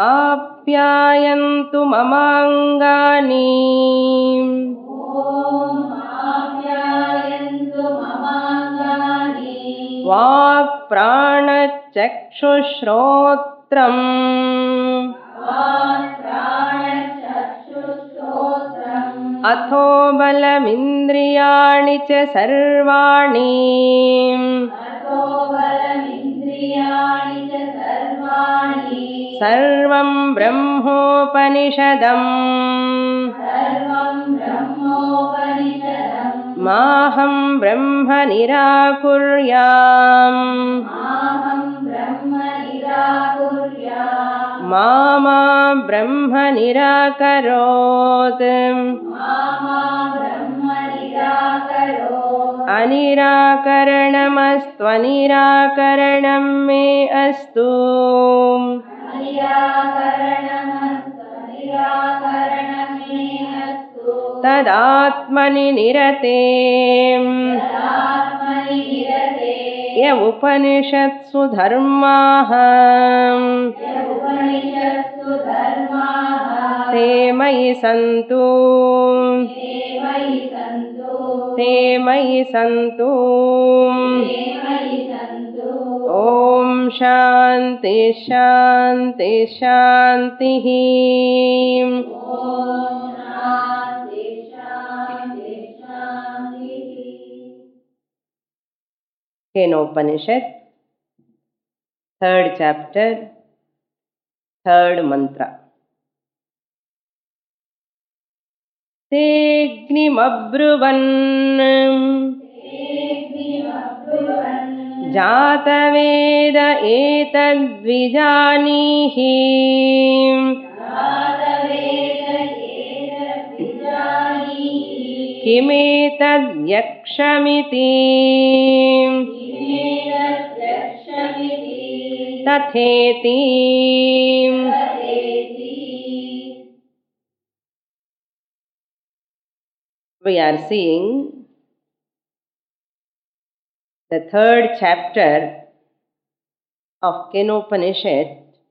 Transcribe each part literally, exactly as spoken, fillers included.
आप्यायन्तु ममाङ्गानि वाक् प्राणचक्षुश्रोत्रम् अथो बलमिन्द्रियाणि च सर्वाणि सर्वं ब्रह्मोपनिषदम् माहं ब्रह्म निराकुर्याम् मा मा ब्रह्म निराकरोत् अनिराकरणमस्त्वनिराकरणं मे अस्तु तदात्मनि निरते य उपनिषत्सु धर्माः ते मयि सन्तु ते मयि सन्तु ॐ शान्ति शान्ति शान्तिः Kenopanishad, third chapter, third mantra. Teghnimabruvan Jataveda etadvijanihi किमेतद् यक्षमिति तथेति We are seeing the third chapter of Kenopanishad,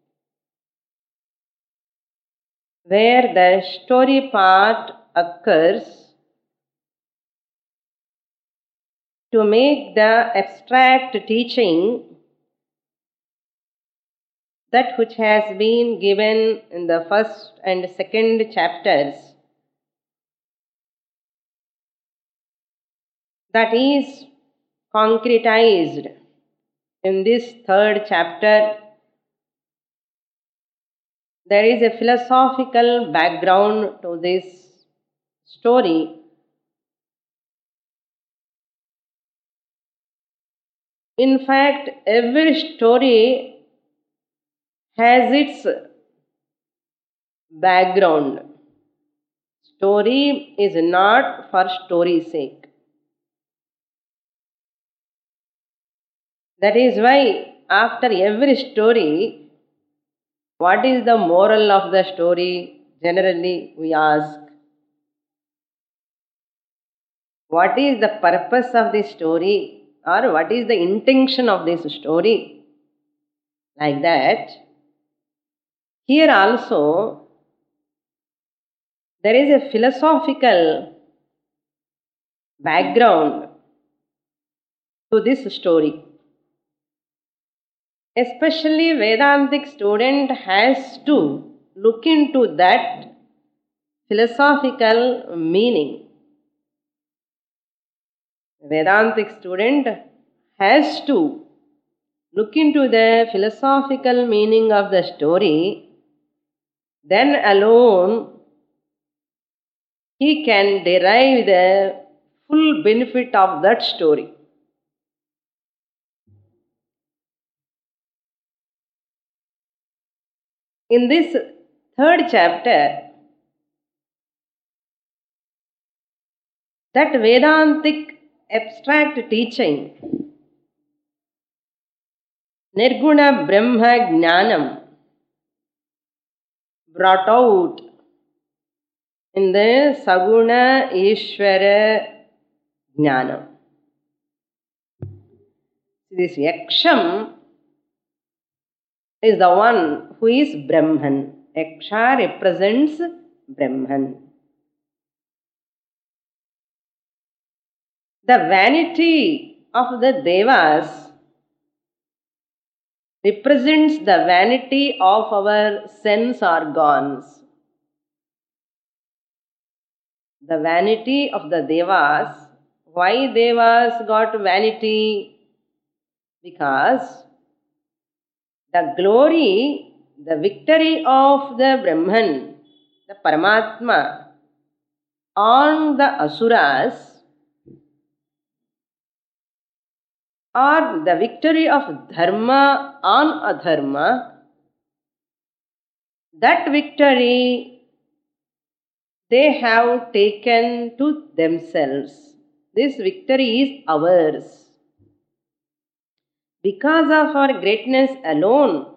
where the story part occurs to make the abstract teaching, that which has been given in the first and second chapters, that is concretized in this third chapter. There is a philosophical background to this story. In fact, every story has its background. Story is not for story's sake. That is why after every story, what is the moral of the story? Generally we ask. What is the purpose of the story? Or what is the intention of this story? Like that, here also there is a philosophical background to this story. Especially Vedantic student has to look into that philosophical meaning. Vedantic student has to look into the philosophical meaning of the story, then alone he can derive the full benefit of that story. In this third chapter, that Vedantic abstract teaching, Nirguna Brahma Jnanam, brought out in the Saguna Ishvara Jnanam. This Yaksham is the one who is Brahman. Yaksha represents Brahman. The vanity of the Devas represents the vanity of our sense organs. The vanity of the Devas. Why Devas got vanity? Because the glory, the victory of the Brahman, the Paramatma, on the Asuras, or the victory of Dharma on Adharma, that victory they have taken to themselves. This victory is ours. Because of our greatness alone,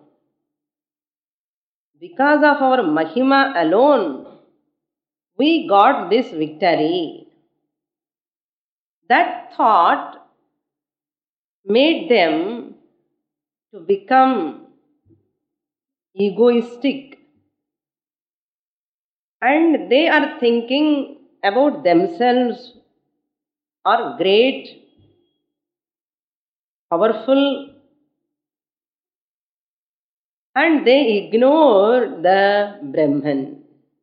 because of our Mahima alone, we got this victory. That thought made them to become egoistic, and they are thinking about themselves are great, powerful, and they ignore the Brahman.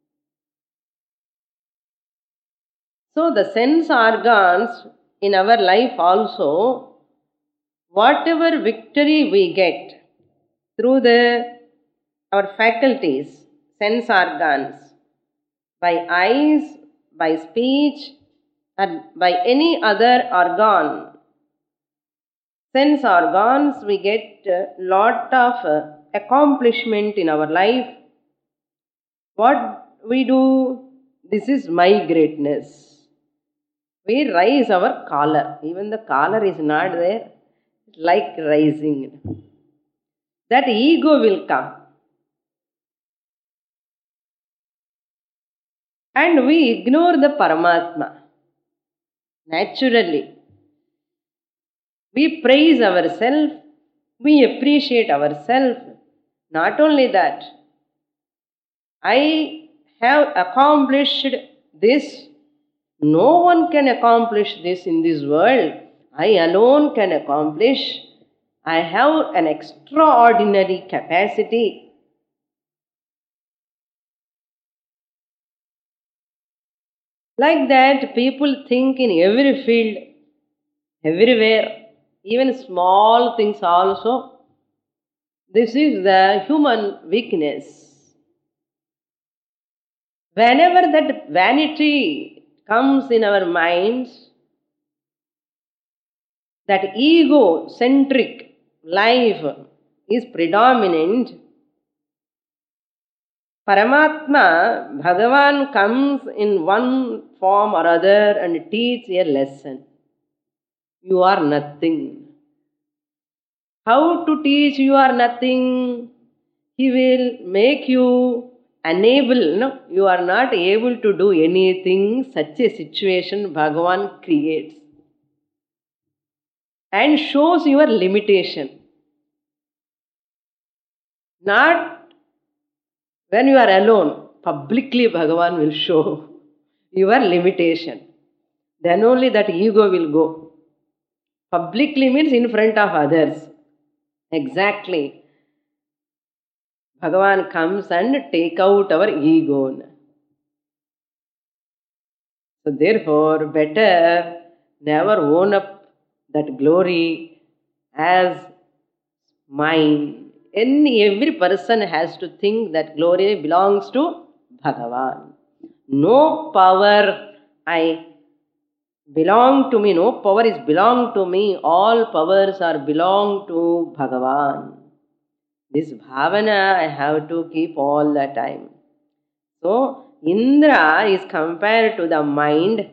So the sense organs in our life also, whatever victory we get through the our faculties, sense organs, by eyes, by speech, and by any other organ, sense organs, we get a lot of uh, accomplishment in our life. What we do? This is my greatness. We raise our collar. Even the collar is not there, like rising. That ego will come. And we ignore the Paramatma. Naturally. We praise ourselves. We appreciate ourselves. Not only that, I have accomplished this. No one can accomplish this in this world. I alone can accomplish. I have an extraordinary capacity. Like that, people think in every field, everywhere, even small things also. This is the human weakness. Whenever that vanity comes in our minds, that ego-centric life is predominant, Paramatma, Bhagavan comes in one form or other and teach a lesson. You are nothing. How to teach you are nothing? He will make you unable. No, you are not able to do anything. Such a situation Bhagavan creates and shows your limitation. Not when you are alone, publicly Bhagavan will show your limitation. Then only that ego will go. Publicly means in front of others. Exactly. Bhagavan comes and take out our ego. So therefore, better never own up that glory as mine. Any, every person has to think that glory belongs to Bhagavan. No power I belong to me, no power is belong to me, all powers are belong to Bhagavan. This bhavana I have to keep all the time. So, Indra is compared to the mind,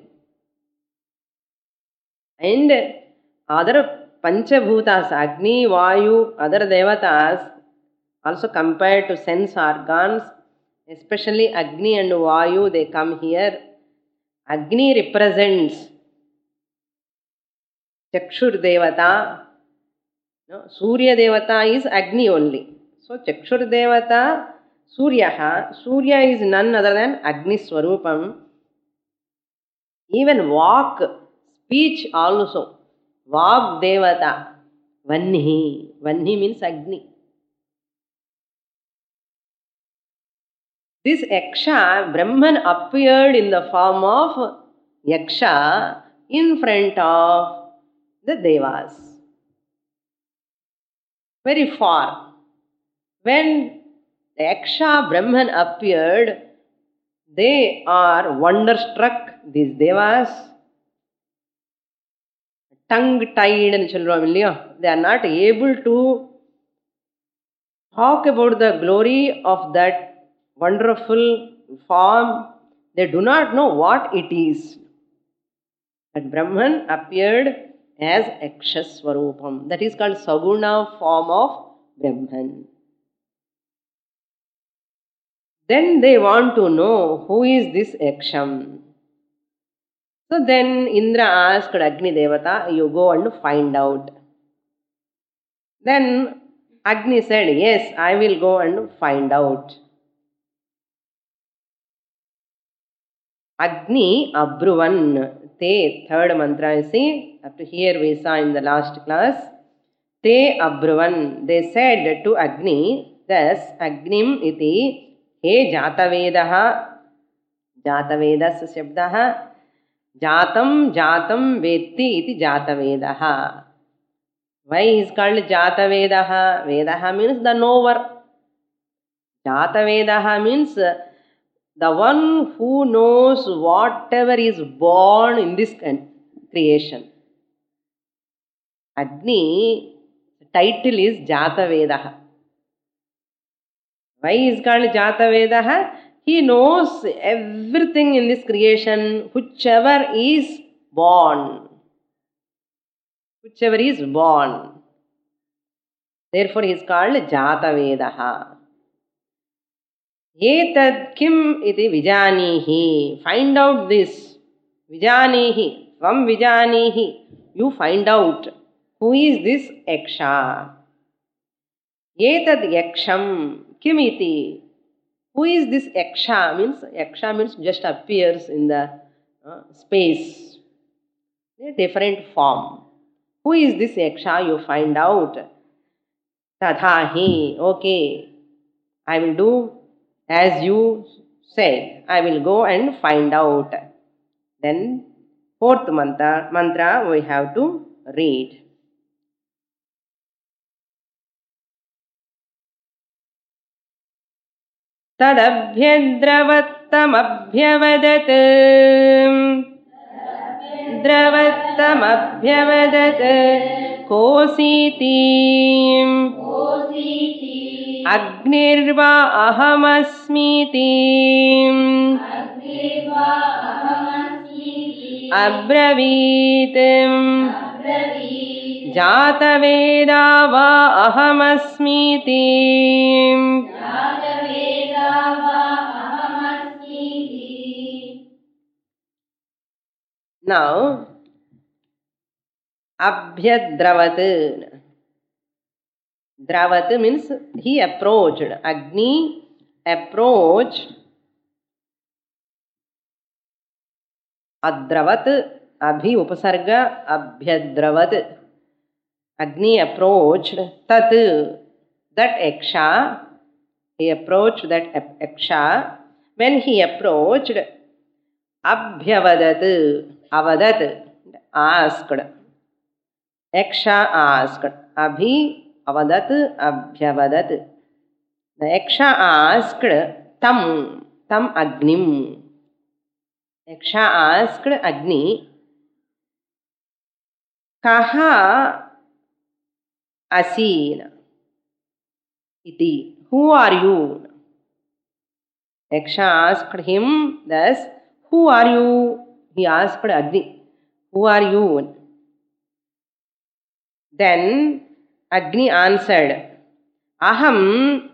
and other Panchabhutas, Agni, Vayu, other devatas also compared to sense organs, especially Agni and Vayu, they come here. Agni represents Chakshur Devata. No, Surya Devata is Agni only. So Chakshur Devata, Suryaha, Surya is none other than Agni Swarupam. Even walk, speech also. Vag Devata, Vanhi. Vanhi means Agni. This Yaksha, Brahman appeared in the form of Yaksha in front of the Devas. Very far. When the Yaksha Brahman appeared, they are wonderstruck, these Devas. Tongue-tied and children, they are not able to talk about the glory of that wonderful form. They do not know what it is. But Brahman appeared as Yakshaswarupam. That is called Saguna form of Brahman. Then they want to know who is this Yaksham. So then Indra asked Agni Devata, you go and find out. Then Agni said, yes, I will go and find out. Agni Abruvan. Te, third mantra, you see, up to here we saw in the last class. Te Abruvan. They said to Agni, thus Agnim iti, he Jatavedaha, Jatavedas Shabdaha, Jatam Jatam Vetti iti Jatavedaha. Why is called Jatavedaha? Vedaha means the knower. Jatavedaha means the one who knows whatever is born in this creation. Agni, title is Jatavedaha. Why is called Jatavedaha? He knows everything in this creation, whichever is born. Whichever is born. Therefore he is called Jatavedaha. Etad kim iti vijanihi. Find out this. Vijanihi. From vijanihi. You find out. Who is this Yaksha? Etad Yaksham. Kim iti. Who is this Yaksha? Means, Yaksha means just appears in the uh, space. A different form. Who is this Yaksha? You find out. Tadhahi. Okay. I will do as you said. I will go and find out. Then fourth mantra, mantra we have to read. Tadabhyadravattamabhyavadat Dravattamabhyavadat Kositi Agnirva ahamasmiti Abravit Jataveda va ahamasmiti. Now, Abhyadravat. Dravat means he approached. Agni approached. Adravat, Abhi upasarga, Abhyadravat. Agni approached. Tat, that Yaksha. He approached that Yaksha. When he approached, Abhyavadat, Avadat, asked. Yaksha asked. Abhi Avadat, Abhyavadat. The Yaksha asked Tam, Tam Agnim. Yaksha asked Agni, Kaha Asina iti. Who are you? Yaksha asked him thus, who are you? He asked Agni, who are you? Then Agni answered, Aham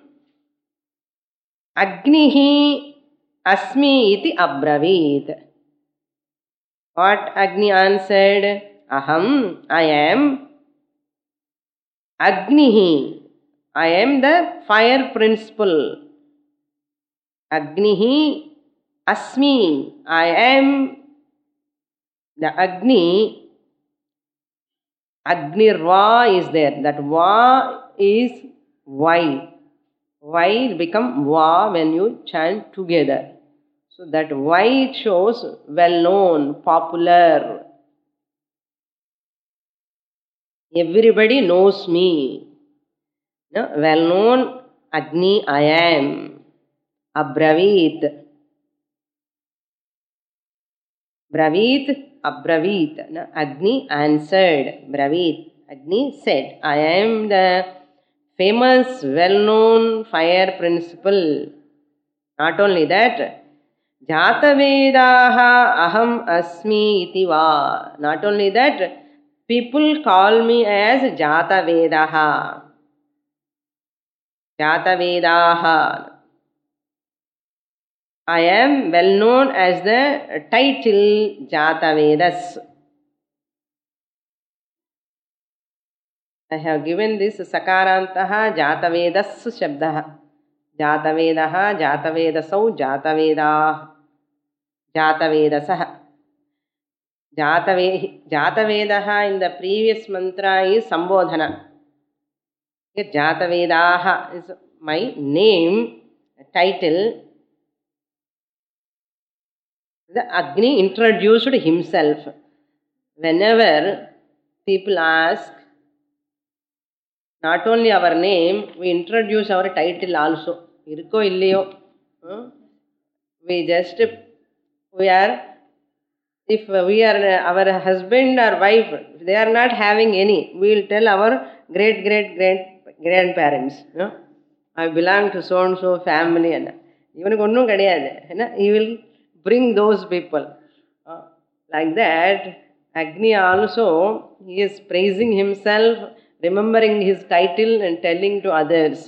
Agnihi Asmi iti abravit. What Agni answered? Aham, I am Agnihi. I am the fire principle. Agnihi asmi. I am the Agni. Agnirva is there. That Va is why. Why will become Va when you chant together. So that why it shows well known, popular. Everybody knows me. No? Well known Agni I am. Abravit. Bravit, Abravit. No? Agni answered. Bravit. Agni said, I am the famous, well-known fire principle. Not only that, Jatavedaha aham asmi iti va. Not only that, people call me as Jatavedaha. Jatavedaha. I am well known as the title Jatavedas. I have given this Sakarantaha Jatavedas Shabdaha. Jatavedaha, Jatavedasau, Jatavedah, Jatavedasah. Jatave, Jatavedaha in the previous mantra is Sambodhana. Jatavedaha is my name, title. The Agni introduced himself. Whenever people ask, not only our name, we introduce our title also. Irko illiyo. We just, we are, if we are our husband or wife, if they are not having any, we will tell our great, great, great grandparents. No? I belong to so and so family. Even onnum kadiyadu. He will bring those people. Uh, like that, Agni also, he is praising himself, remembering his title and telling to others.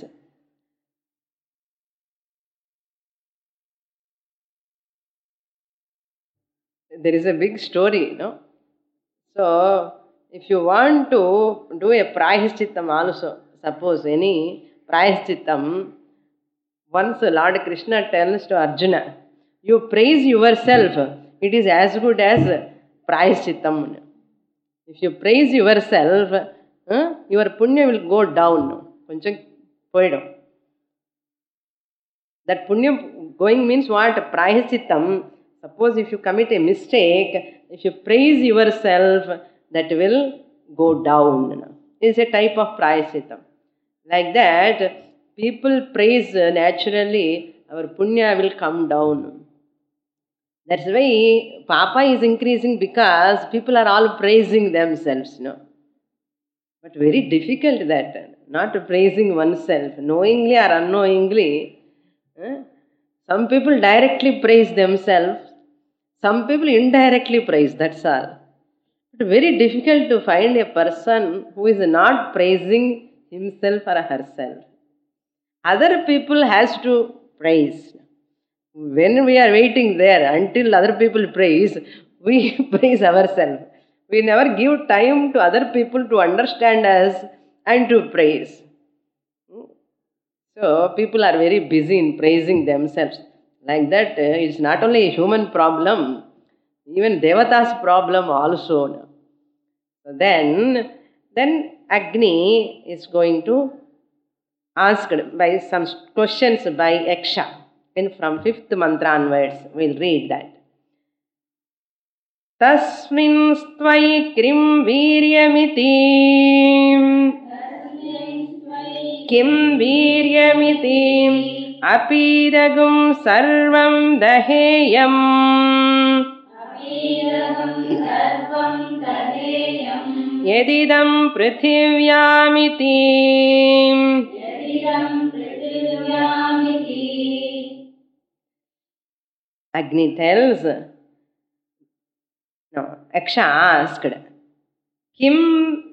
There is a big story, no? So, if you want to do a prayashchittam also, suppose any prayashchittam, once Lord Krishna tells to Arjuna, you praise yourself, it is as good as prayashchittam. If you praise yourself, huh, your punya will go down. That punya going means what? Prayashchittam. Suppose if you commit a mistake, if you praise yourself, that will go down. It's a type of prayashchittam. Like that, people praise naturally, our punya will come down. That's why Papa is increasing, because people are all praising themselves. No? But very difficult that, not praising oneself, knowingly or unknowingly. Eh? Some people directly praise themselves, some people indirectly praise, that's all. But very difficult to find a person who is not praising himself or herself. Other people has to praise. When we are waiting there until other people praise, we praise ourselves. We never give time to other people to understand us and to praise. So people are very busy in praising themselves. Like that, it's not only a human problem, even Devata's problem also. So then, then Agni is going to ask by some questions by Yaksha. And from fifth mantra onwards, we'll read that. Tasmin stvai krim viryamiti kim viryamiti apidagum sarvam daheyam yedidam prithivyaamiti Agni tells, no, Yaksha asked, Kim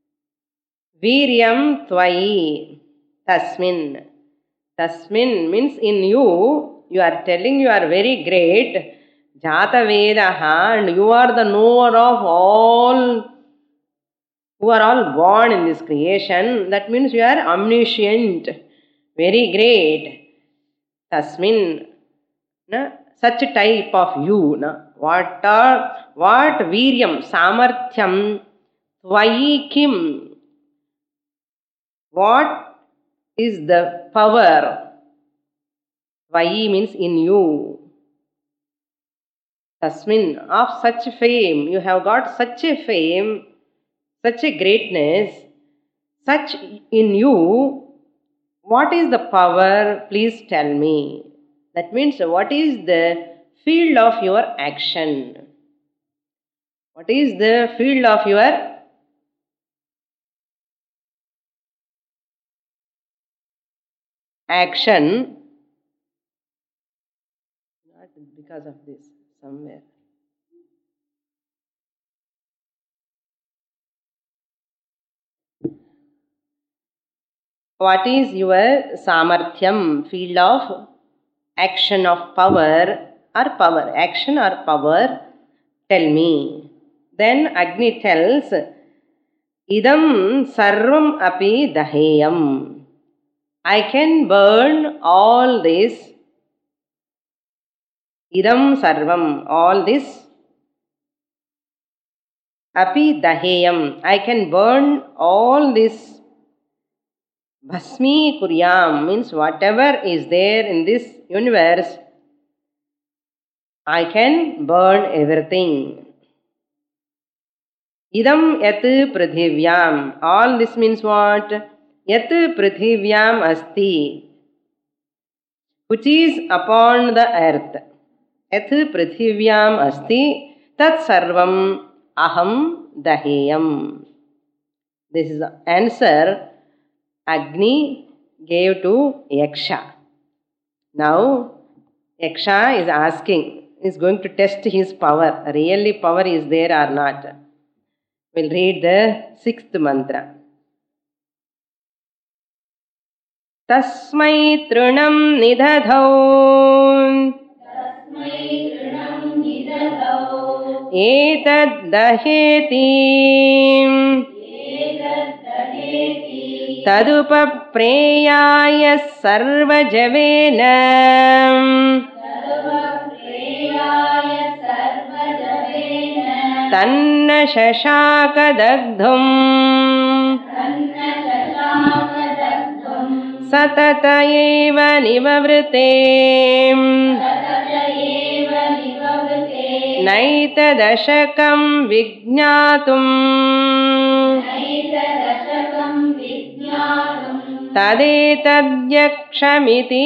Viryam Tvai Tasmin. Tasmin means in you, you are telling you are very great, Jata Vedaha, and you are the knower of all who are all born in this creation, that means you are omniscient, very great. Tasmin, na, such a type of you. Na, what are, what viryam, samarthyam, tvayi kim? What is the power? Tvayi means in you. Tasmin, of such fame, you have got such a fame, such a greatness, such in you. What is the power? Please tell me. That means, what is the field of your action? What is the field of your action? Not because of this, somewhere. What is your samarthyam, field of action of power or power? Action or power? Tell me. Then Agni tells, idam sarvam api daheyam. I can burn all this. Idam sarvam, all this. Api daheyam, I can burn all this. Bhasmi kuryam means whatever is there in this universe, I can burn everything. Idam yat prithivyam, all this means what? Yat prithivyam asti, which is upon the earth. Yat prithivyam asti, tat sarvam aham daheyam. This is the answer Agni gave to Yaksha. Now, Yaksha is asking, is going to test his power. Really power is there or not? We'll read the sixth mantra. Tasmai trunam nidadhau etad daheti tadupapreyaya sarvajavena tanna shashaka dagdhum satata eva nivavrite naita dashakam vijñātum tadetadyakṣamiti.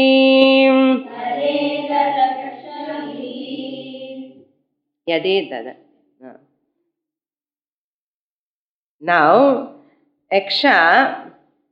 Yadetad. Now, Yaksha,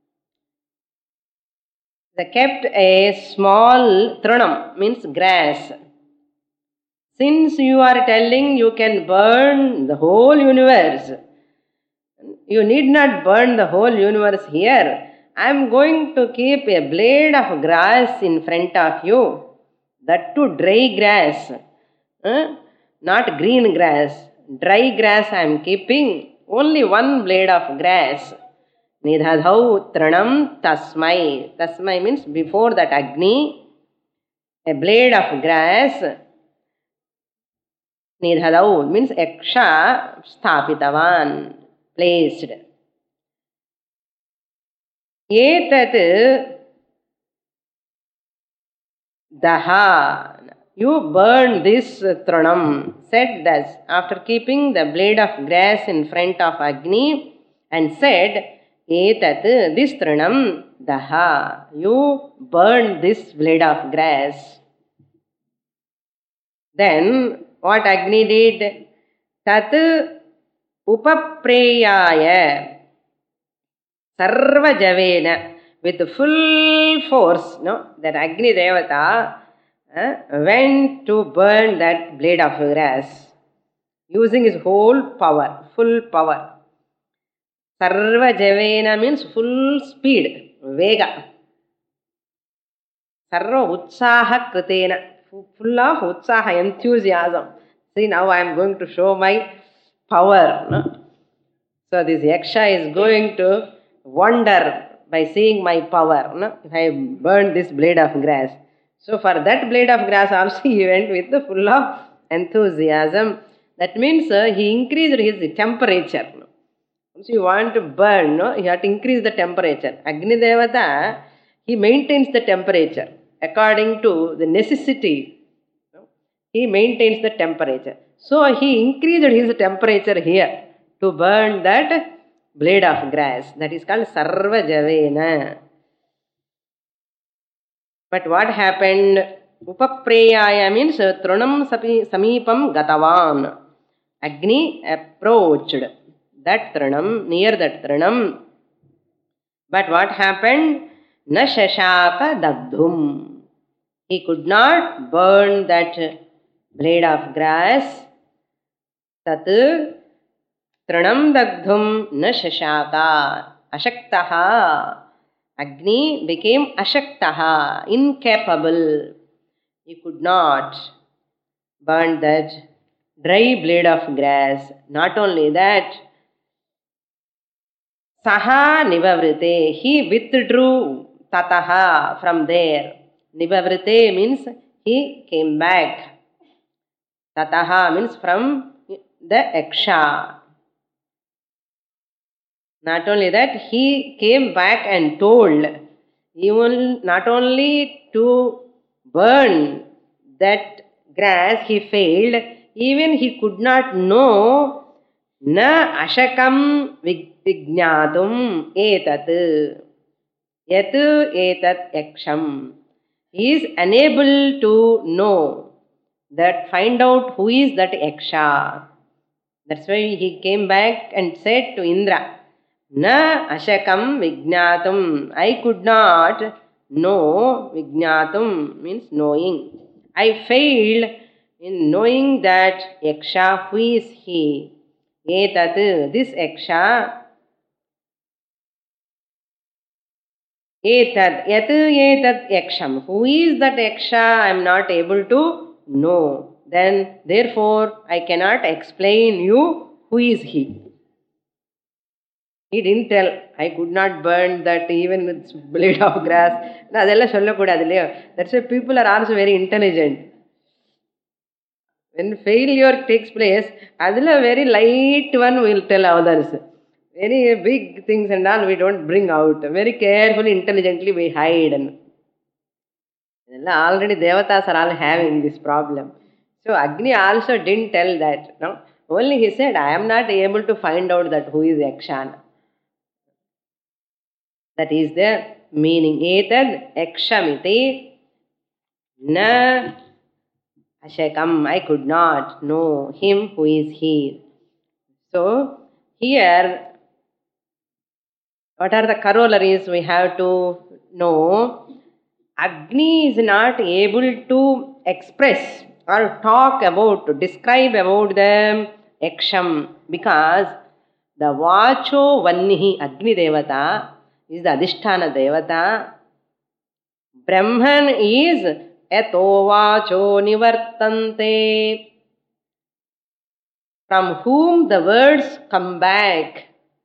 they kept a small trunam, means grass. Since you are telling you can burn the whole universe, you need not burn the whole universe here. I am going to keep a blade of grass in front of you. That too dry grass. Huh? Not green grass. Dry grass I am keeping. Only one blade of grass. Nidhadhau tranam tasmai. Tasmai means before that Agni, a blade of grass. Nidhadhau means Yaksha sthapitavan, placed. Etat daha, you burn this tranam, said thus, after keeping the blade of grass in front of Agni, and said, etat, this tranam, daha, you burn this blade of grass. Then, what Agni did? Tat upapreyaya sarva javena, with full force, no, that Agni Devata uh, went to burn that blade of grass, using his whole power, full power. Sarva javena means full speed, vega. Sarva utsaha kritena, full of utsaha, enthusiasm. See, now I am going to show my power. No? So this yaksha is going to wonder by seeing my power. No? If I burned this blade of grass. So for that blade of grass also he went with the full of enthusiasm. That means uh, he increased his temperature. No? Once you want to burn, no? You have to increase the temperature. Agni Devata, he maintains the temperature according to the necessity. No? He maintains the temperature. So he increased his temperature here to burn that blade of grass. That is called Sarva Javena. But what happened? Upapreyaya means Trunam Samipam Gatavan. Agni approached that Trunam, near that Trunam. But what happened? Na Shashaka Dagdhum. He could not burn that blade of grass. Tat Tranam Dagdhum na Shashaka. Ashaktaha. Agni became Ashaktaha, incapable. He could not burn that dry blade of grass. Not only that, Saha Nivavrite. He withdrew Tataha from there. Nivavrite means he came back. Tataha means from the Yaksha. Not only that, he came back and told, even not only to burn that grass, he failed, even he could not know, na ashakam vijnatum etat, yat etat yaksham. He is unable to know that, find out who is that yaksha. That's why he came back and said to Indra, Na ashakam vijnatum. I could not know. Vijnatum means knowing. I failed in knowing that yaksha, who is he. Etat, this yaksha. Etat, yat etat yaksham. Who is that yaksha? I am not able to know. Then, therefore, I cannot explain you who is he. He didn't tell, I could not burn that even with blade of grass. That's why people are also very intelligent. When failure takes place, adila very light one will tell others. Very big things and all we don't bring out. Very carefully, intelligently we hide. And already devatas are all having this problem. So Agni also didn't tell that. No? Only he said, I am not able to find out that who is Yakshana. That is the meaning. Etad yakshamiti na ashakam. I could not know him who is he. So, here, what are the corollaries we have to know? Agni is not able to express or talk about, to describe about the yaksham because the vacho vannihi Agni Devata is the Adhisthana Devata. Brahman is eto vacho nivartante, from whom the words come back.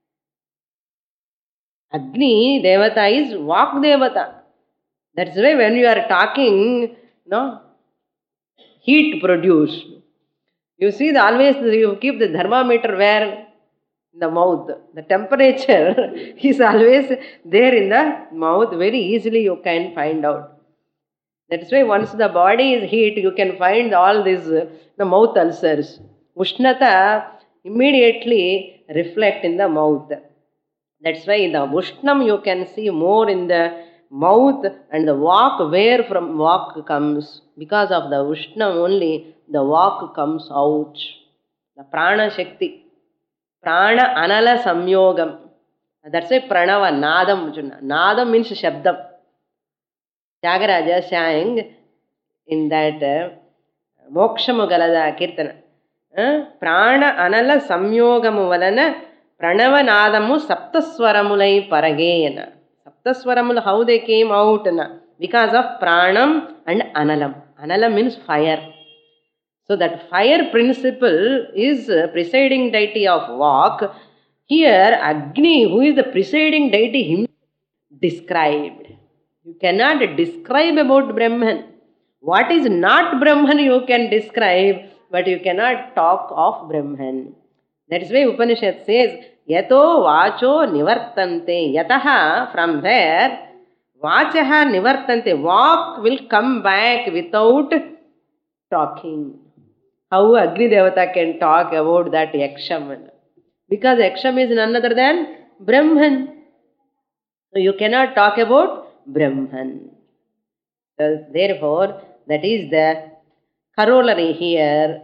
Agni Devata is Vak Devata. That's why when you are talking, no, heat produced. You see, the, always you keep the thermometer where? In the mouth. The temperature is always there in the mouth. Very easily you can find out. That's why once the body is heat, you can find all these uh, the mouth ulcers. Ushnata immediately reflect in the mouth. That's why the Ushnam you can see more in the mouth and the Vak, where from Vak comes. Because of the Ushnam only, the Vak comes out. The Prana Shakti. Prana Anala Samyogam. That's why Pranava, Nadam. Nadam means Shabdam. Tyagaraja sang in that uh, Mokshamugalada Kirtana. Uh, Prana Anala Samyogamu Valana Pranava Nadamu Saptaswaramulai Paragena. Saptaswaramul, how they came out? Na? Because of Pranam and Analam. Analam means fire. So that fire principle is presiding deity of Vak. Here, Agni, who is the presiding deity, him described. You cannot describe about Brahman. What is not Brahman you can describe, but you cannot talk of Brahman. That is why Upanishad says, Yato vacho nivartante. Yataha, from where, vachaha nivartante. Walk will come back without talking. How Agni Devata can talk about that Yaksham? Because Yaksham is none other than Brahman. So you cannot talk about Brahman. So therefore, that is the corollary here.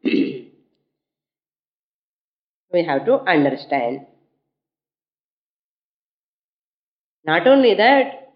We have to understand. Not only that,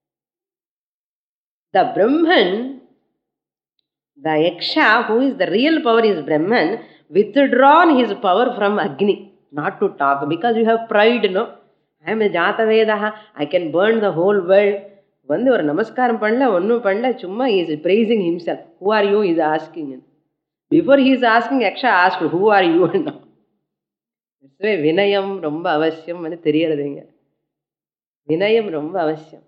the Brahman, the Yaksha, who is the real power is Brahman, withdrawn his power from Agni, not to talk, because you have pride, no? I am a Jata Vedaha, I can burn the whole world. One day, namaskaram panla, onnu panla, chumma, he is praising himself. Who are you? He is asking him. Before he is asking, Yaksha asked, who are you? No. That's why Vinayam romba avasyam mani theriyadinga. Vinayam romba avasyam.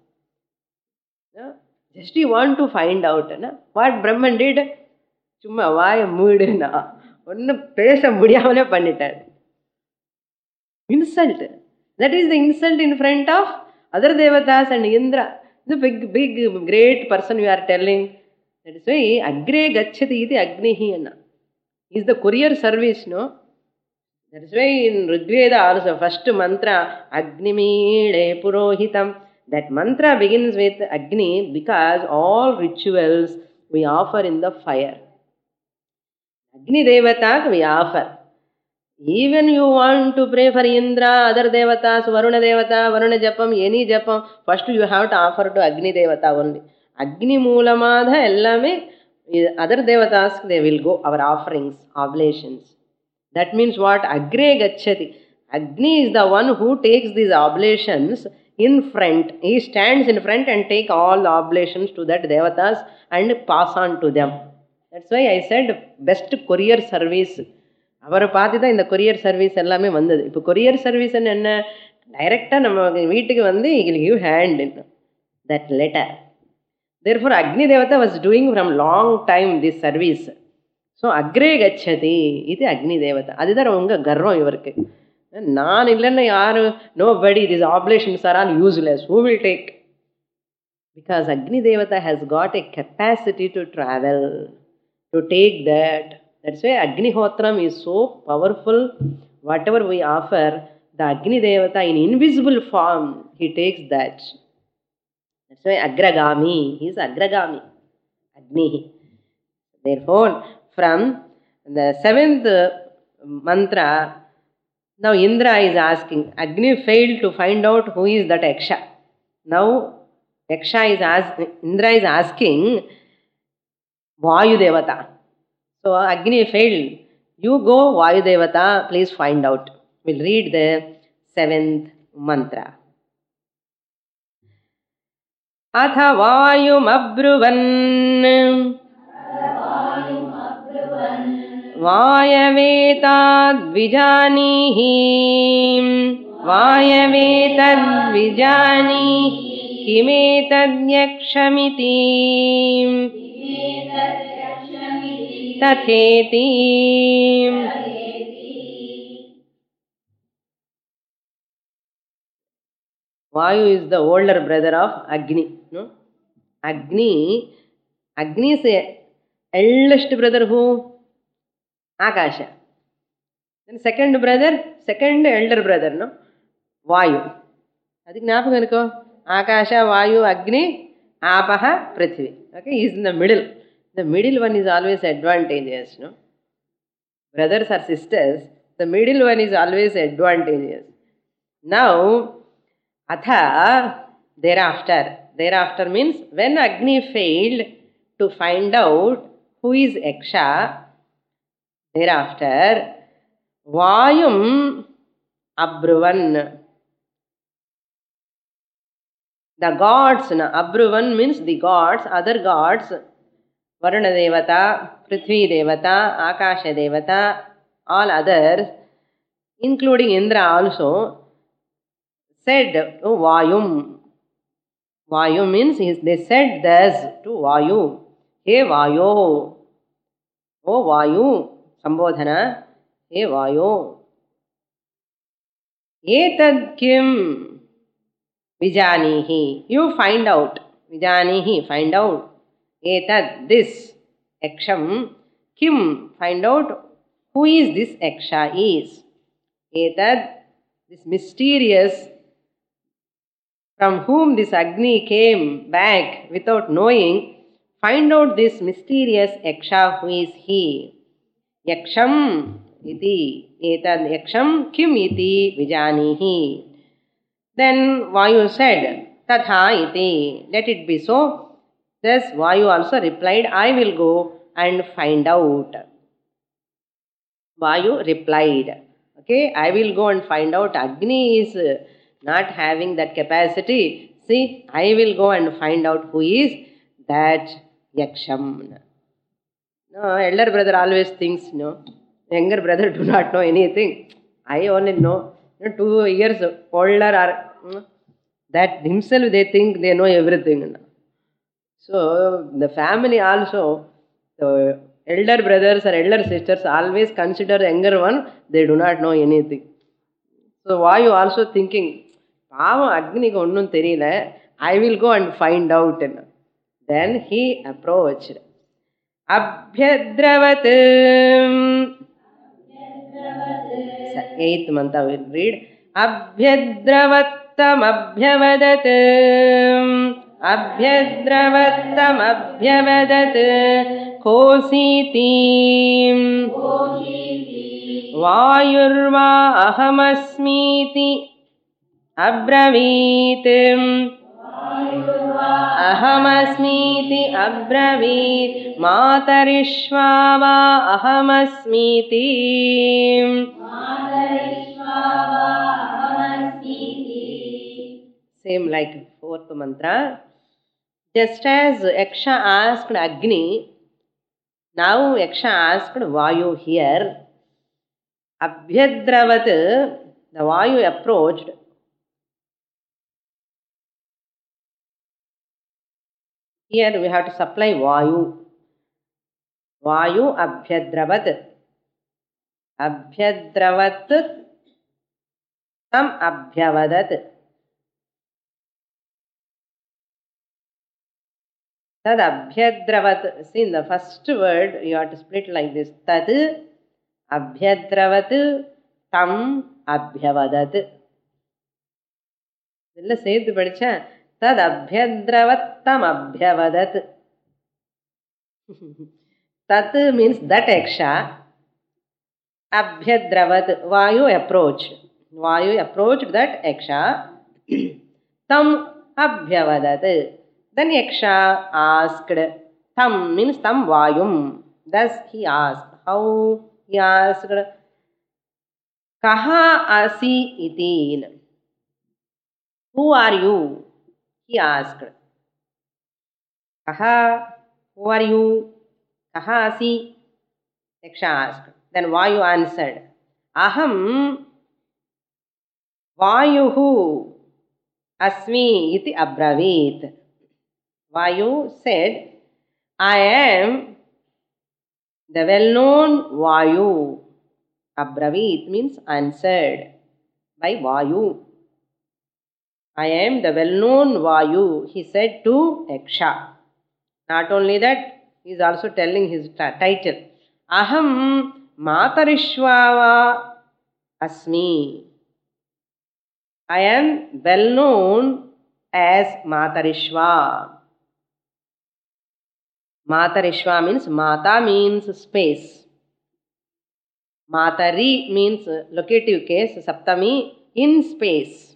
No? Just you want to find out, no? What Brahman did? Chumma vaaya mood na. Onnu pesa mudiyamane pannitad. Insult. That is the insult in front of other devatas and Indra. The big, big, great person you are telling. That is why Agre Gacchati iti Agnihi anna. Is the courier service, no? That is why in Rigveda also, first mantra, Agnimide Purohitam. That mantra begins with Agni because all rituals we offer in the fire. Agni Devata we offer. Even you want to pray for Indra, other devatas, Varuna Devata, Varuna Japam, any Japam, first you have to offer to Agni Devata only. Agni Moolamadha, ellame, other devatas, they will go, our offerings, oblations. That means what? Agre Gacchati. Agni is the one who takes these oblations in front. He stands in front and take all the oblations to that devatas and pass on to them. That's why I said best courier service. அவரை பார்த்து தான் இந்த courier service எல்லாமே வந்தது. இப்போ courier சர்வீஸ்ன்னு என்ன, டைரெக்டாக நம்ம வீட்டுக்கு வந்து he will give hand in that letter. Therefore, Agni Devata was doing from long time this service. So, Agre Gacchati, இது Agni Devata. அதுதான் உங்க கர்வம் இவருக்கு. நான் இல்லைன்னா யாரு, nobody, these oblations are all useless. Who will take? Because Agni Devata has got a capacity to travel, to take that. That's why Agnihotram is so powerful. Whatever we offer, the Agni Devata in invisible form, he takes that. That's why Agragami, he is Agragami. Agni. Therefore, from the seventh mantra, now Indra is asking. Agni failed to find out who is that Yaksha. Now, Yaksha is asking, Indra is asking, Vayu Devata. So Agni failed. You go, Vayu Devata, please find out. We'll read the seventh mantra. Atha Vayum Abruvan Vayavetad Vijanihi Vayavetad Vijanihi Kimetad Yakshamiti Tatheti. Vayu is the older brother of Agni. No? Agni, Agni is the eldest brother who? Akasha. Then second brother, second elder brother, no? Vayu. Adi gnapakam irukko? Akasha, Vayu, Agni, Apaha, Prithvi. Okay, he is in the middle. The middle one is always advantageous, no? Brothers or sisters, the middle one is always advantageous. Now, Atha, thereafter, thereafter means when Agni failed to find out who is Yaksha, thereafter, Vayum Abruvan. The gods, na, Abruvan means the gods, other gods, Varuna Devata, Prithvi Devata, Akasha Devata, all others, including Indra also, said to Vayum. Vayu means they said this to Vayu. Hey Vayu. Oh Vayu. Sambodhana. Hey Vayu. Etad kim vijanihi. You find out. Vijanihi. Find out. Etad. This. Yaksham. Kim. Find out who is this Yaksha is. Etad. This mysterious, from whom this Agni came back without knowing, find out this mysterious Yaksha, who is he. Yaksham iti, etad yaksham kim iti vijanihi. Then Vayu said, tatha iti, let it be so. Thus Vayu also replied, I will go and find out. Vayu replied, okay, I will go and find out. Agni is not having that capacity. See, I will go and find out who is that Yaksham. No, elder brother always thinks, no, younger brother do not know anything. I only know, you know two years older are, you know, that himself they think they know everything. So, the family also, the elder brothers or elder sisters always consider the younger one, they do not know anything. So, Vayu also thinking, Pavam Agni onnum theriyala, I will go and find out. Then he approached. Abhyadravat. Eighth mantra we will read. Abhyadravattam abhyavadat. Abhyadravattam abhyavadat. Kositi. Vayurva ahamasmiti. Abravit. Ahamasmiti abravit. Matarishvava ahamasmiti. Same like fourth mantra. Just as Yaksha asked Agni, now Yaksha asked Vayu here. Abhyadravat, the Vayu approached. Here we have to supply Vayu. Vayu Abhyadravat. Abhyadravat tam abhyavadat. Tad abhyadravat. See, in the first word you have to split like this. Tad abhyadravat tam abhyavadat. Illa சேர்த்து படிச்சா tad abhyadravat tam abhyavadat. Tat means that Yaksha. Abhyadravat, Vayu approached. Vayu approached that Yaksha. Tam abhyavadat. Then Yaksha asked. Tam means tam Vayum. Thus he asked. How he asked? Kaha asi iti. Who are you? He asked. Kaha, who are you? Kaha asi? Yaksha asked. Then Vayu answered. Aham Vayuhu asmi iti abravit. Vayu said, I am the well-known Vayu. Abravit means answered by Vayu. I am the well-known Vayu, he said to Yaksha. Not only that, he is also telling his title. Aham Matarishvava asmi. I am well known as Matarishva. Matarishva means Mata means space. Matari means locative case, Saptami, in space.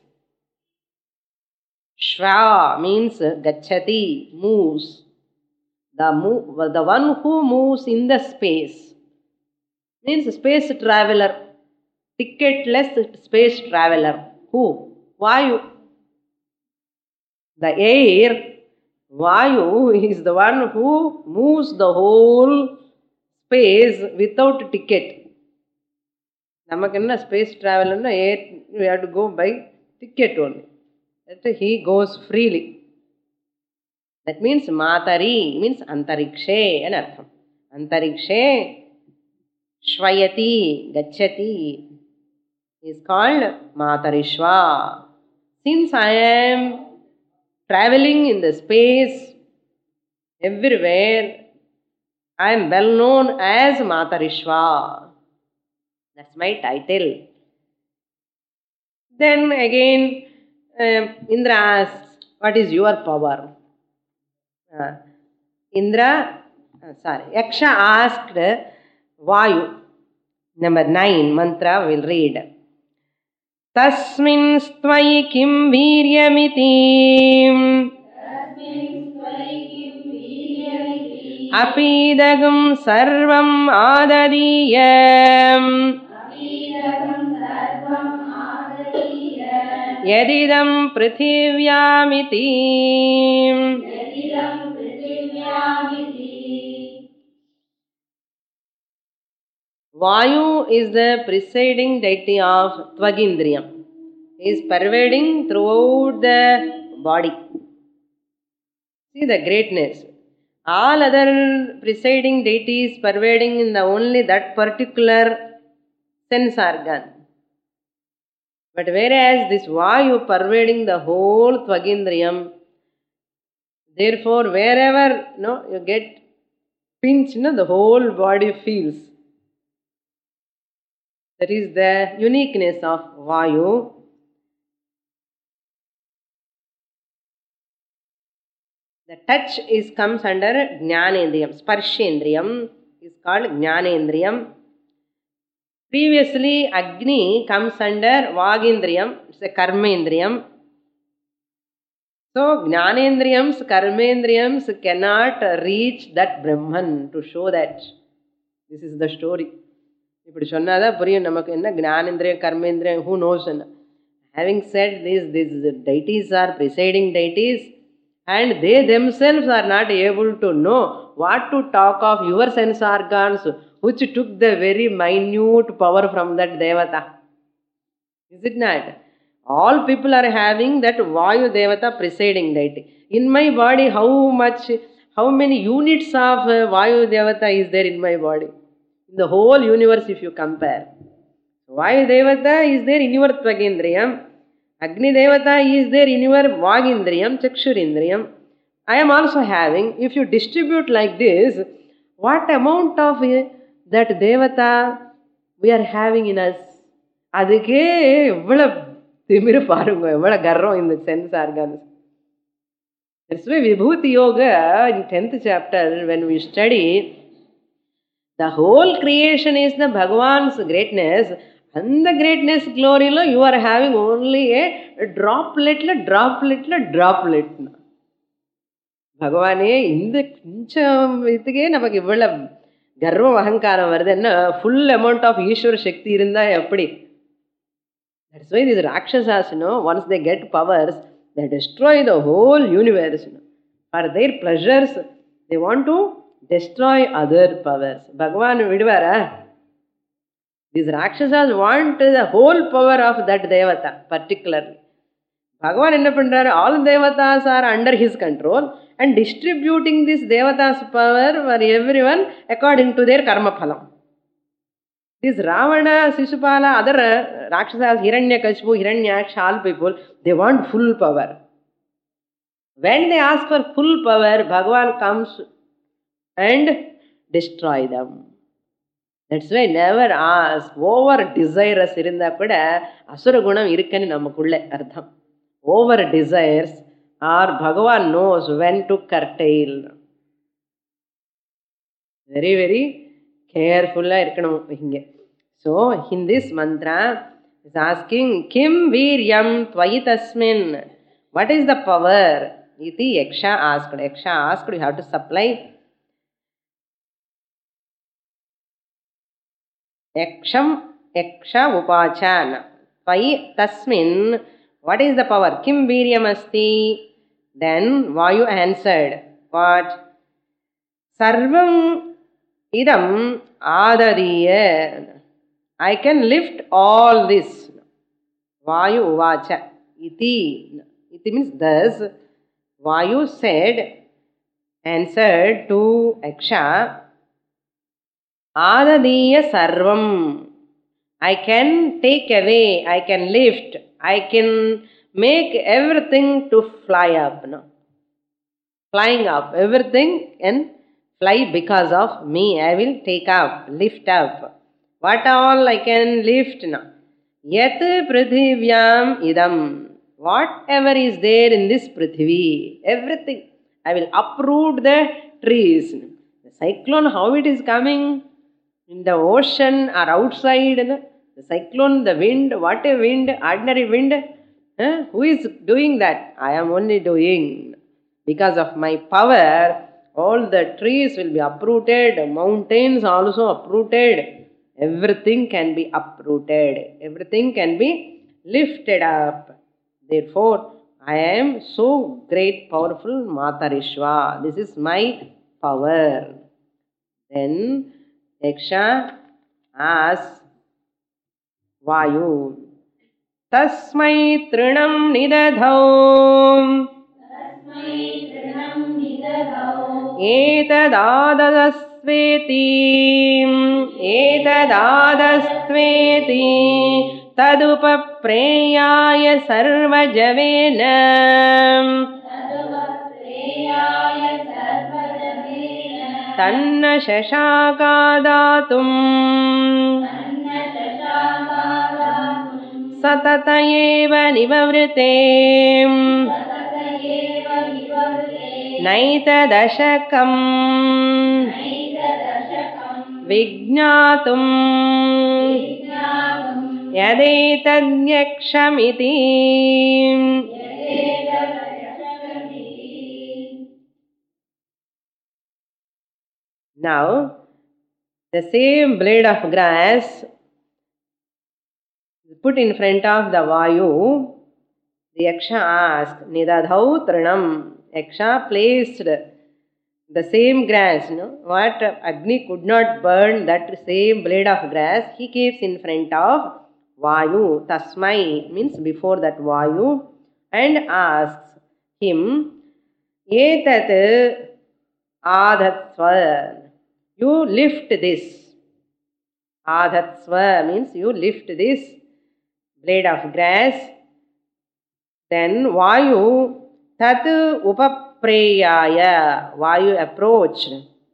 Shva means Gachati, moves. The, move, the one who moves in the space. Means space traveler. Ticketless space traveler. Who? Vayu. The air, Vayu is the one who moves the whole space without ticket. நமக்கு என்ன space ட்ராவல்னா we have to go by ticket only. That he goes freely. That means matari means antarikshe and artham. Antarikshe shvayati gacchati is called matarishva. Since I am traveling in the space everywhere, I am well known as Matarishva. That's my title. Then again, uh, Indra asks, what is your power? Uh, Indra, uh, sorry, Yaksha asked Vayu. Number nine, mantra we'll read. Tasmin stvai kim viryamiti apidagam sarvam adadiyam yadidam prithivyaamiti. Vayu is the presiding deity of Tvagindriyam. He is pervading throughout the body. See the greatness. All other presiding deities pervading in the only that particular sense organ. But whereas this Vayu pervading the whole Tvagindriyam, therefore wherever no, you get pinched, no, the whole body feels. That is the uniqueness of Vayu. The touch is comes under Jnanendriyam. Sparshendriyam is called Jnanendriyam. Previously, Agni comes under Vagindriyam. It's a Karmendriyam. So, Jnanendriyams, Karmendriyams cannot reach that Brahman to show that. This is the story. இப்படி சொன்னாதான் புரியும் நமக்கு என்ன ஞானேந்திரியம் கர்மேந்திரியம் who knows. Having said this, these deities are presiding deities and they themselves are not able to know what to talk of your sense organs which took the very minute power from that devata. Is it not? All people are having that Vayu devata presiding deity. In my body, how much, how many units of Vayu devata is there in my body? In the whole universe, if you compare, Vayu devata is there in your Tvagindriyam, Agni devata is there in your Vagindriyam, Chakshurindriyam. I am also having. If you distribute like this, what amount of that devata we are having in us? அதுக்கே எவ்வளவு திமிரு பாருங்க, எவ்வளவு கர்வம் இந்த sense organs. That's why Vibhuti Yoga in tenth chapter, when we study, the whole creation is the Bhagavan's greatness. And the greatness glory lo you are having only a droplet, droplet, droplet. Bhagavane, இந்த கொஞ்சம் இதுக்கே நமக்கு இவ்வளவு கர்வம் அகங்காரம் வருது. என்ன full amount of ஈஸ்வர சக்தி இருந்தா எப்படி? That's why these Rakshasas, you know, once they get powers, they destroy the whole universe. You know. For their pleasures, they want to destroy other powers. Bhagavan vidvara. These Rakshasas want the whole power of that Devata, particularly. Bhagavan enna pandrar, all Devatas are under his control and distributing this Devata's power for everyone according to their karma phalam. This Ravana, Sisupala, other Rakshasas, Hiranyakashipu, Hiranyaksha, all people, they want full power. When they ask for full power, Bhagavan comes and destroy them. That's why never ask. Over desirous irundha kuda asura gunam irukanu namakkulle artham. Over desires or Bhagavan knows when to curtail. Very very careful ah irkanum inge. So in this mantra is asking kim viryam tvayi tasmin. What is the power? Iti Yaksha asked. Yaksha asked, you have to supply. Yaksham Yaksha upachana. Tvayi tasmin. What is the power? Kim viryam asti. Then Vayu answered, what? Sarvam idam adariya. I can lift all this. Vayu uvacha. Iti. Iti means thus. Vayu said, answered to Yaksha, Adadiya sarvam. I can take away, I can lift, I can make everything to fly up. No? Flying up, everything can fly because of me. I will take up, lift up. What all I can lift now? Yat prithivyam idam. Whatever is there in this prithvi, everything. I will uproot the trees. The cyclone, how it is coming? In the ocean or outside, the cyclone, the wind, what a wind, ordinary wind. Huh? Who is doing that? I am only doing. Because of my power, all the trees will be uprooted, mountains also uprooted. Everything can be uprooted. Everything can be lifted up. Therefore, I am so great, powerful Matarishva. This is my power. Then Yaksha asks Vayu, Tasmai trinam nidadhau etadadastveti etadadastveti tadupapreyaya sarvajavena tanna shashakadatum satatayeva nivavrite naitadashakam vijñātum yadetadyakshamiti. Now, the same blade of grass put in front of the Vayu, the Yaksha asked, Nidadhau Trinam. Yaksha placed the same grass, no? What Agni could not burn, that same blade of grass, he keeps in front of Vayu. Tasmai means before that Vayu, and asks him, Etat adhatsva. You lift this. Adhatsva means you lift this blade of grass. Then Vayu tat upapreyaya. Vayu approached.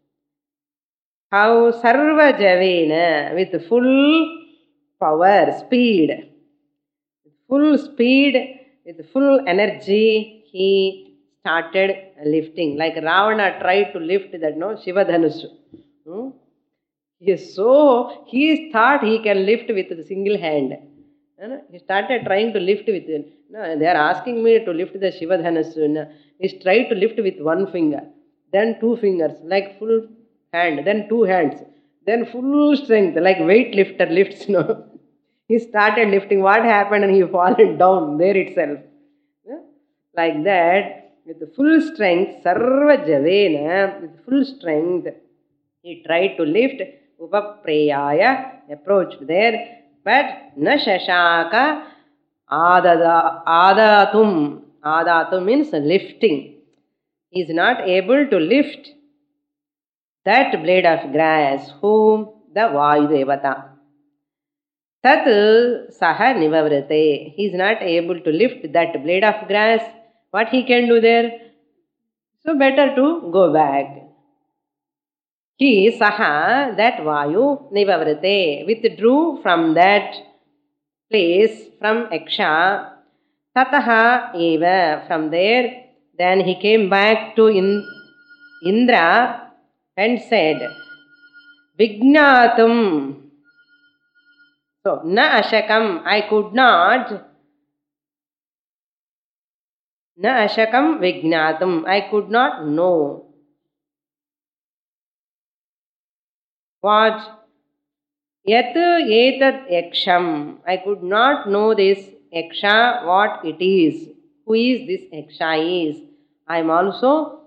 How? Sarvajavena, with full power, speed. With full speed, with full energy, he started lifting. Like Ravana tried to lift that, no, Shivadhanush. Hmm? Yes, so he thought he can lift with a single hand. He started trying to lift with it. No, they are asking me to lift the Shivadhanush. He tried to lift with one finger, then two fingers, like full hand, then two hands, then full strength, like weightlifter lifts. No, he started lifting. What happened? And he fallen down there itself. Like that, with the full strength, Sarva Javena, with full strength, he tried to lift. Upapreyaya, approached there, but na shashaka adada, adatum. Adatum means lifting. He is not able to lift that blade of grass. Whom? The Vayu Devata. Tat saha nivavrate. He is not able to lift that blade of grass. What he can do there? So better to go back. He, saha, that Vayu, nivavrate, withdrew from that place, from Yaksha. Tataha eva, from there, then he came back to Indra and said, Vijñātum. So, na ashakam, I could not. Na ashakam vijñātum, I could not know. What? Yat etat yaksham. I could not know this Yaksha, what it is. Who is this Yaksha is. I am also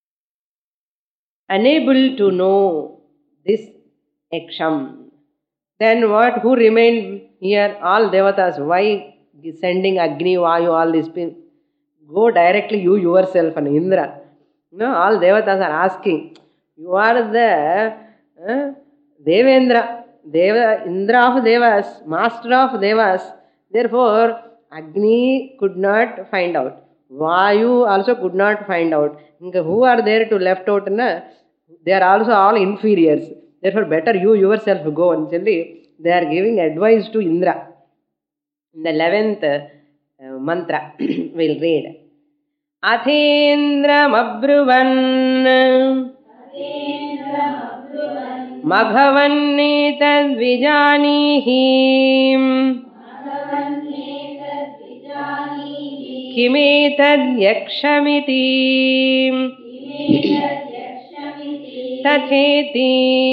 unable to know this Yaksham. Then what? Who remained here? All devatas. Why sending Agni, Vayu, all these people? Go directly you yourself and Indra. No, all devatas are asking. You are the uh, Devendra, Deva, Indra of Devas, master of Devas. Therefore, Agni could not find out. Vayu also could not find out. Who are there to left out? Na? They are also all inferiors. Therefore, better you yourself go. And they are giving advice to Indra. In the eleventh uh, mantra, we'll read. Athendram abruvan Maghavanetad vijanihi Kimetad yakshamiti Tatheti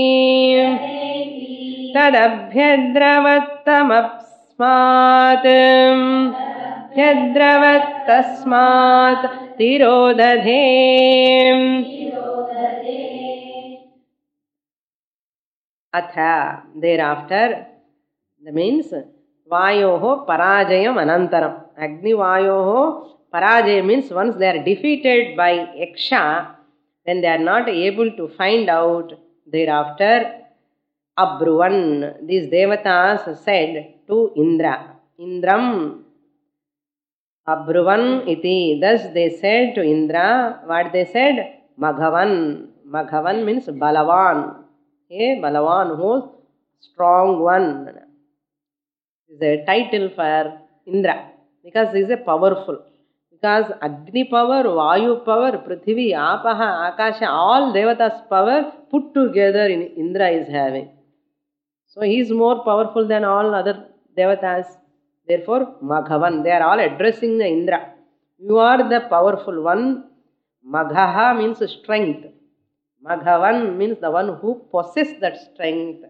Tadabhyadravattamapsmat Bhyadravattasmat Tirodadhe. Atha, thereafter, that means Vayoho Parajayam Anantaram. Agni Vayoho Parajayam means once they are defeated by Yaksha, then they are not able to find out. Thereafter, Abruvan, these devatas said to Indra, Indram, Abruvan iti. Thus they said to Indra, what they said? Maghavan. Maghavan means Balavan. A Balavan, who strong one. Is a title for Indra because he is a powerful. Because Agni power, Vayu power, Prithvi, Apaha, Akasha, all Devatas power put together in Indra is having. So he is more powerful than all other Devatas. Therefore, Maghavan, they are all addressing the Indra. You are the powerful one. Maghaha means strength. Maghavan means the one who possesses that strength.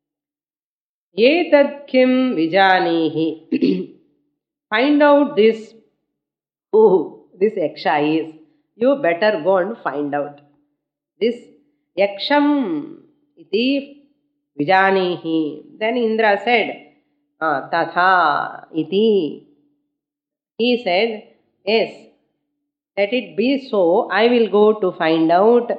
Etad kim vijanihi. Find out this, who this Yaksha is. You better go and find out. This Yaksham iti vijanihi. Then Indra said, ah, tatha iti. He said, yes, let it be so. I will go to find out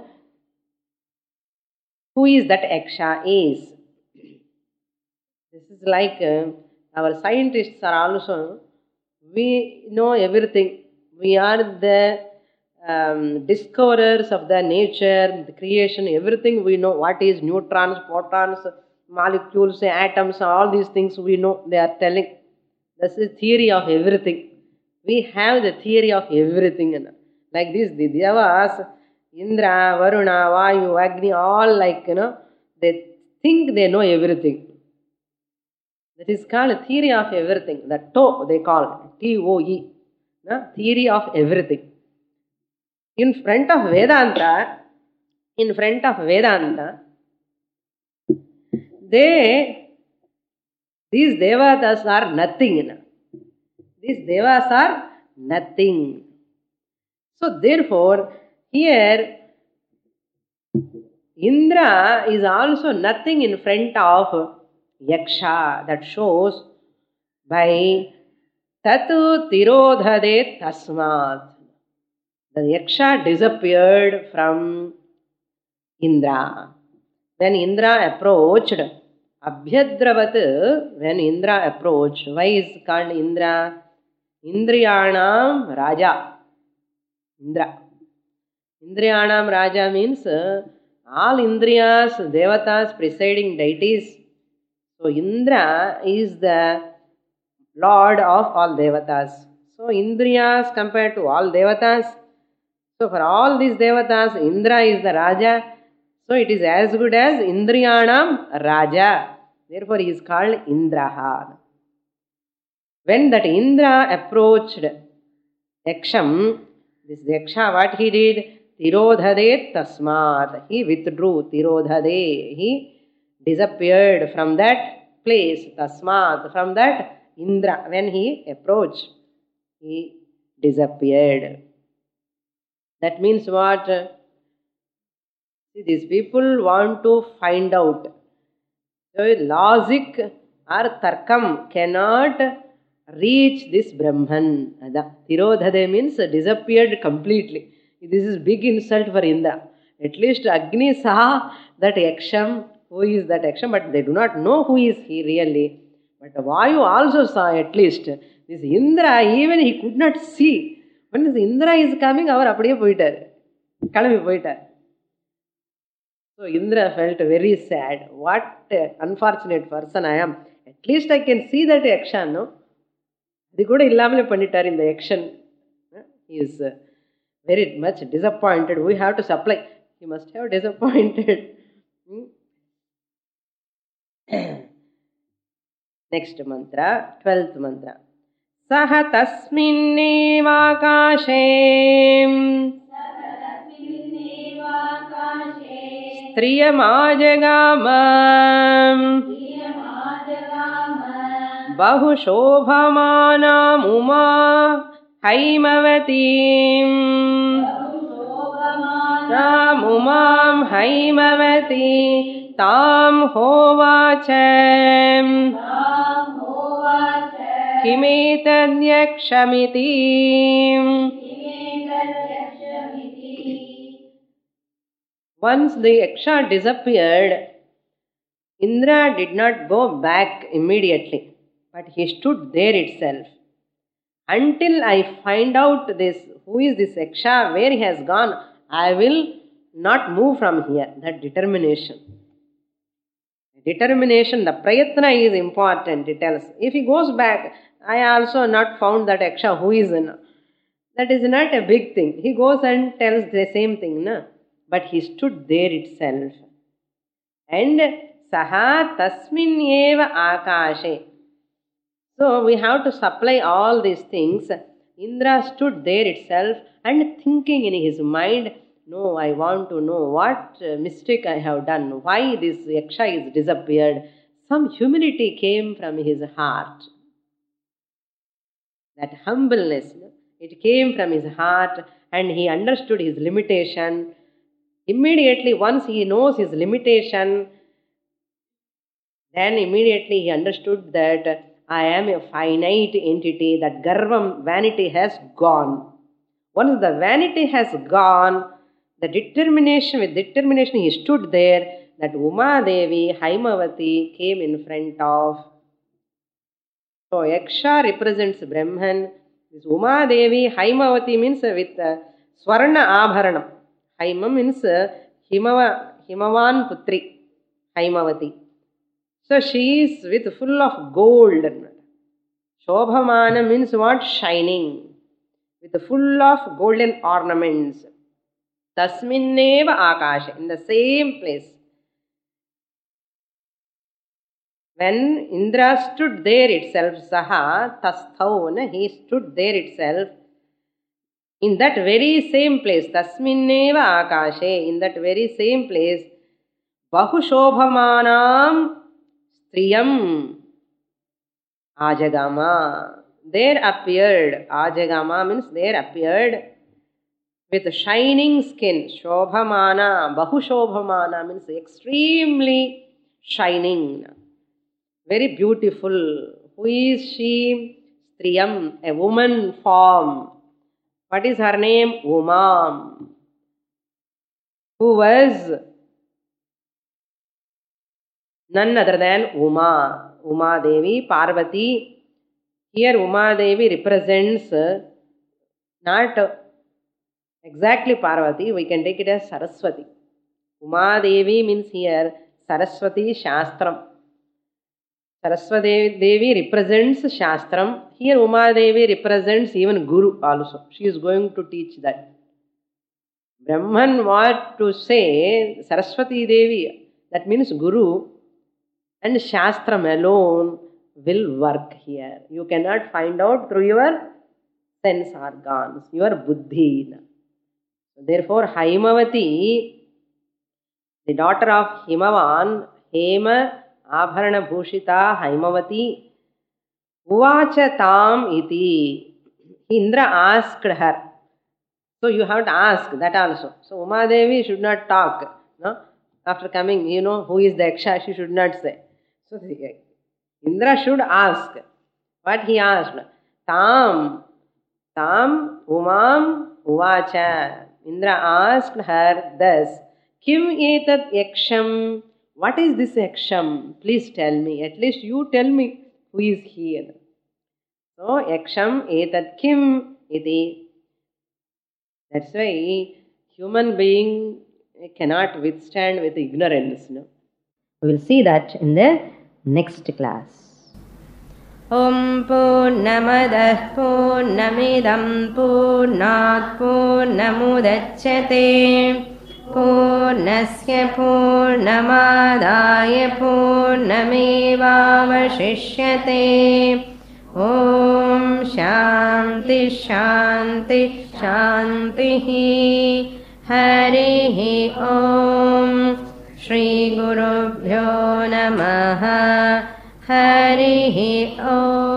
who is that Yaksha is. This is like uh, our scientists are also, we know everything. We are the um, discoverers of the nature, the creation, everything we know. What is neutrons, protons, molecules, atoms, all these things we know. They are telling. This is theory of everything. We have the theory of everything. Like this, the Devas, Indra, Varuna, Vayu, Agni, all like, you know, they think they know everything. That is called a theory of everything. The T O E they call it. T O E. No? Theory of everything. In front of Vedanta, in front of Vedanta, they, these Devatas are nothing. These Devas are nothing. So therefore, here, Indra is also nothing in front of Yaksha. That shows by Tatu Tirodhade Tasmat. The Yaksha disappeared from Indra. When Indra approached, Abhyadravat, when Indra approached, why is called Indra? Indriyanam Raja. Indra. Indriyanam Raja means all Indriyas, Devatas, presiding deities. So Indra is the Lord of all Devatas. So Indriyas compared to all Devatas. So for all these Devatas, Indra is the Raja. So it is as good as Indriyanam Raja. Therefore he is called Indraha. When that Indra approached Yaksham, this Yaksha, what he did? Tirodhade Tasmat. He withdrew. Tirodhade. He disappeared from that place. Tasmat. From that Indra. When he approached, he disappeared. That means what? See, these people want to find out. So logic or tarkam cannot reach this Brahman. Tirodhade means disappeared completely. This is big insult for Indra. At least Agni saw that Yaksham, who is that Yaksham, but they do not know who is he really. But Vayu also saw at least. This Indra, even he could not see. When this Indra is coming, அவர் அப்படியே போயிட்டார், கிளம்பி போயிட்டார். So Indra felt very sad. What an unfortunate person I am. At least I can see that action, no? அது கூட இல்லாமலே பண்ணிட்டார் இந்த action. He is very much disappointed. We have to supply. He must have disappointed. Next mantra, twelfth mantra. Saha tasminnevakashe striyamajagama bahushobhamanam uma haimavatim umam haimavati tam hovachem kimetadyakshamiti. Once the Yaksha disappeared, Indra did not go back immediately, but he stood there itself. Until I find out this, who is this Yaksha, where he has gone, I will not move from here. That determination. Determination, the prayatna is important, it tells. If he goes back, I also not found that Yaksha who is in. That is not a big thing. He goes and tells the same thing, na? But he stood there itself. And saha tasmin eva akashe. So we have to supply all these things. Indra stood there itself and thinking in his mind, no, I want to know what mistake I have done, why this Yaksha is disappeared. Some humility came from his heart. That humbleness, it came from his heart, and he understood his limitation. Immediately, once he knows his limitation, then immediately he understood that I am a finite entity, that garvam, vanity has gone. Once the vanity has gone, the determination, with determination he stood there, that Uma Devi, Haimavati came in front of. So Yaksha represents Brahman. This Uma Devi, Haimavati means with uh, Swarna Abharanam. Haima means uh, Himava, Himavan Putri, Haimavati. So she is with full of gold. Shobhamana means what? Shining. With full of golden ornaments. Tasminneva akasha, in the same place. When Indra stood there itself, saha tasthaun, he stood there itself. In that very same place, tasminneva akashe, in that very same place, bahushobhamanam striyam ajagama. There appeared, ajagama means there appeared, with shining skin, shobhamana, bahushobhamana means extremely shining, very beautiful. Who is she? Striyam, a woman form. What is her name? Umam, who was none other than Uma, Uma Devi, Parvati. Here Uma Devi represents not exactly Parvati, we can take it as Saraswati. Uma Devi means here Saraswati Shastram. Saraswati Devi represents Shastram. Here Uma Devi represents even Guru also. She is going to teach that. Brahman what to say, Saraswati Devi, that means Guru, and Shastram alone will work here. You cannot find out through your sense organs, your buddhi. Therefore, Haimavati, the daughter of Himavan, Hema Abharana Bhushita Haimavati, Uvacha Tam iti. Indra asked her. So you have to ask that also. So Uma Devi should not talk. No? After coming, you know, who is the Yaksha, she should not say. So Indra should ask. What he asked? Tam, Tam, Umam, Uvacha. Indra asked her thus, Kim etat yaksham? What is this yaksham? Please tell me. At least you tell me who is he. So yaksham etat kim iti. That's why human being cannot withstand with ignorance. No? We will see that in the next class. Om Purnamadah Purnamidam Purnat Purnamudachyate Purnasya Purnamadaya Purnamevavashishyate. Om Shanti Shanti Shanti. Harihi Om. Shri Gurubhyo Namaha. Harihi Om.